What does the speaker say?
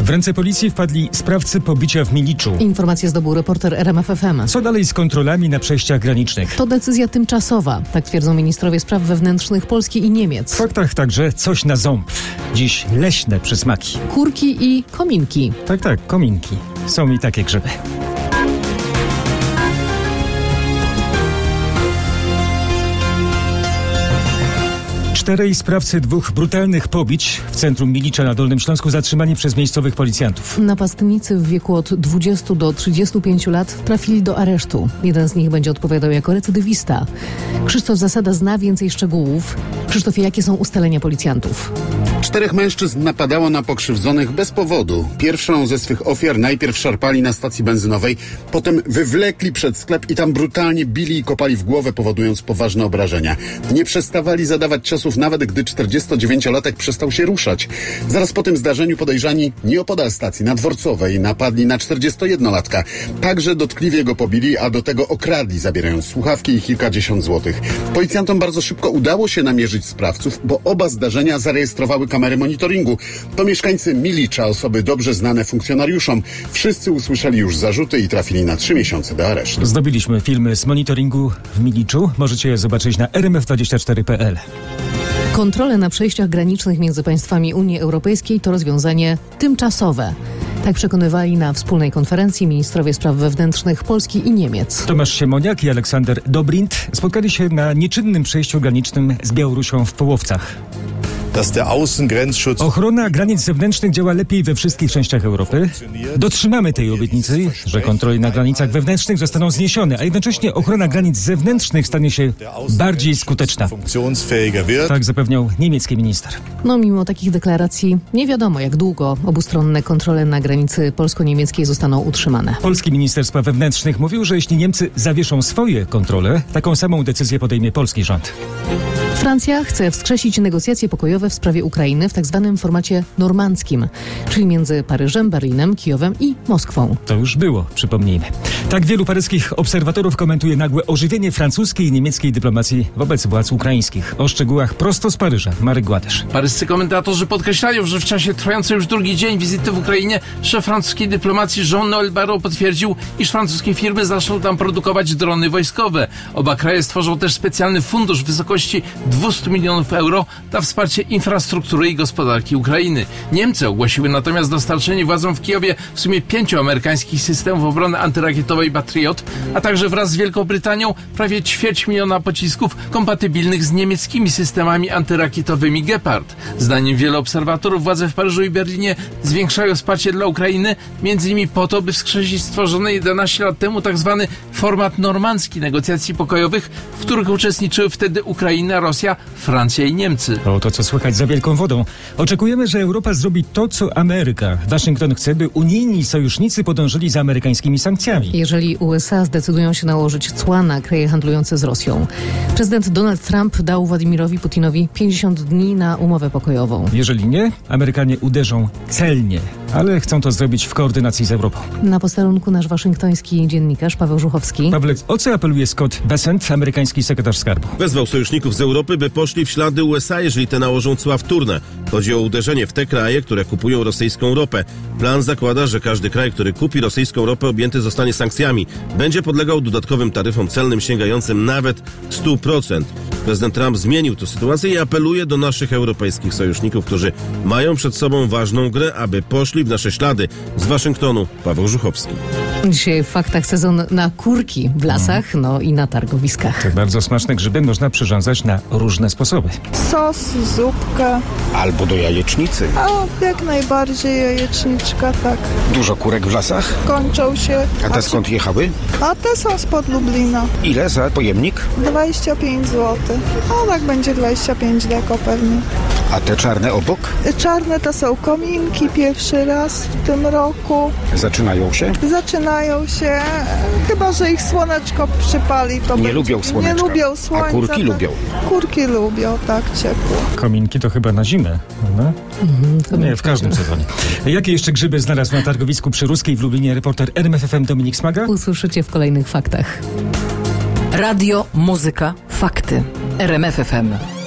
W ręce policji wpadli sprawcy pobicia w Miliczu. Informacje zdobył reporter RMF FM. Co dalej z kontrolami na przejściach granicznych? To decyzja tymczasowa, tak twierdzą ministrowie spraw wewnętrznych Polski i Niemiec. W faktach także coś na ząb. Dziś leśne przysmaki. Kurki i kominki. Tak, kominki. Są i takie grzyby. 4 sprawcy 2 brutalnych pobić w centrum Milicza na Dolnym Śląsku zatrzymani przez miejscowych policjantów. Napastnicy w wieku od 20 do 35 lat trafili do aresztu. Jeden z nich będzie odpowiadał jako recydywista. Krzysztof Zasada zna więcej szczegółów. Krzysztofie, jakie są ustalenia policjantów? 4 mężczyzn napadało na pokrzywdzonych bez powodu. Pierwszą ze swych ofiar najpierw szarpali na stacji benzynowej, potem wywlekli przed sklep i tam brutalnie bili i kopali w głowę, powodując poważne obrażenia. Nie przestawali zadawać ciosów, nawet gdy 49-latek przestał się ruszać. Zaraz po tym zdarzeniu podejrzani nieopodal stacji na Dworcowej napadli na 41-latka. Także dotkliwie go pobili, a do tego okradli, zabierając słuchawki i kilkadziesiąt złotych. Policjantom bardzo szybko udało się namierzyć sprawców, bo oba zdarzenia zarejestrowały kamery monitoringu. To mieszkańcy Milicza, osoby dobrze znane funkcjonariuszom. Wszyscy usłyszeli już zarzuty i trafili na 3 miesiące do aresztu. Zdobyliśmy filmy z monitoringu w Miliczu. Możecie je zobaczyć na rmf24.pl. Kontrole na przejściach granicznych między państwami Unii Europejskiej to rozwiązanie tymczasowe. Tak przekonywali na wspólnej konferencji ministrowie spraw wewnętrznych Polski i Niemiec. Tomasz Siemoniak i Aleksander Dobrindt spotkali się na nieczynnym przejściu granicznym z Białorusią w Połowcach. Ochrona granic zewnętrznych działa lepiej we wszystkich częściach Europy. Dotrzymamy tej obietnicy, że kontrole na granicach wewnętrznych zostaną zniesione, a jednocześnie ochrona granic zewnętrznych stanie się bardziej skuteczna. Tak zapewniał niemiecki minister. Mimo takich deklaracji nie wiadomo, jak długo obustronne kontrole na granicy polsko-niemieckiej zostaną utrzymane. Polski minister spraw wewnętrznych mówił, że jeśli Niemcy zawieszą swoje kontrole, taką samą decyzję podejmie polski rząd. Francja chce wskrzesić negocjacje pokojowe w sprawie Ukrainy w tzw. formacie normandzkim, czyli między Paryżem, Berlinem, Kijowem i Moskwą. To już było, przypomnijmy. Tak wielu paryskich obserwatorów komentuje nagłe ożywienie francuskiej i niemieckiej dyplomacji wobec władz ukraińskich. O szczegółach prosto z Paryża. Marek Gładysz. Paryscy komentatorzy podkreślają, że w czasie trwającej już drugi dzień wizyty w Ukrainie szef francuskiej dyplomacji Jean-Noël Barrot potwierdził, iż francuskie firmy zaczną tam produkować drony wojskowe. Oba kraje stworzą też specjalny fundusz w wysokości 200 milionów euro na wsparcie infrastruktury i gospodarki Ukrainy. Niemcy ogłosiły natomiast dostarczenie władzom w Kijowie w sumie 5 amerykańskich systemów obrony antyrakietowej Patriot, a także wraz z Wielką Brytanią prawie 250 000 pocisków kompatybilnych z niemieckimi systemami antyrakietowymi Gepard. Zdaniem wielu obserwatorów władze w Paryżu i Berlinie zwiększają wsparcie dla Ukrainy, m.in. po to, by wskrzesić stworzony 11 lat temu tzw. format normandzki negocjacji pokojowych, w których uczestniczyły wtedy Ukraina, Rosja, Francja i Niemcy. To co słychać za wielką wodą. Oczekujemy, że Europa zrobi to, co Ameryka. Waszyngton chce, by unijni sojusznicy podążyli za amerykańskimi sankcjami. Jeżeli USA zdecydują się nałożyć cła na kraje handlujące z Rosją. Prezydent Donald Trump dał Władimirowi Putinowi 50 dni na umowę pokojową. Jeżeli nie, Amerykanie uderzą celnie, ale chcą to zrobić w koordynacji z Europą. Na posterunku nasz waszyngtoński dziennikarz Paweł Żuchowski. Pawle, o co apeluje Scott Bessent, amerykański sekretarz skarbu? Wezwał sojuszników z Europy, by poszli w ślady USA, jeżeli te nałożą cła wtórne. Chodzi o uderzenie w te kraje, które kupują rosyjską ropę. Plan zakłada, że każdy kraj, który kupi rosyjską ropę, objęty zostanie sankcjami. Będzie podlegał dodatkowym taryfom celnym sięgającym nawet 100%. Prezydent Trump zmienił tę sytuację i apeluje do naszych europejskich sojuszników, którzy mają przed sobą ważną grę, aby poszli w nasze ślady. Z Waszyngtonu Paweł Żuchowski. Dzisiaj w faktach sezon na kurki w lasach, i na targowiskach. Te bardzo smaczne grzyby można przyrządzać na różne sposoby. Sos, zupkę. Albo do jajecznicy. Jak najbardziej jajeczniczka, tak. Dużo kurek w lasach? Kończą się. A te skąd jechały? A te są spod Lublina. Ile za pojemnik? 25 zł. Tak będzie 25 deko pewnie. A te czarne obok? Czarne to są kominki, pierwszy raz w tym roku. Zaczynają się? Zaczynają się, chyba że ich słoneczko przypali. To nie lubią słoneczka. Nie lubią słońca. A kurki lubią? Kurki lubią, tak, ciepło. Kominki to chyba na zimę, prawda? Nie, w każdym sezonie. Jakie jeszcze grzyby znalazł na targowisku przy Ruskiej w Lublinie reporter RMF FM Dominik Smaga? Usłyszycie w kolejnych faktach. Radio, muzyka, fakty. RMF FM.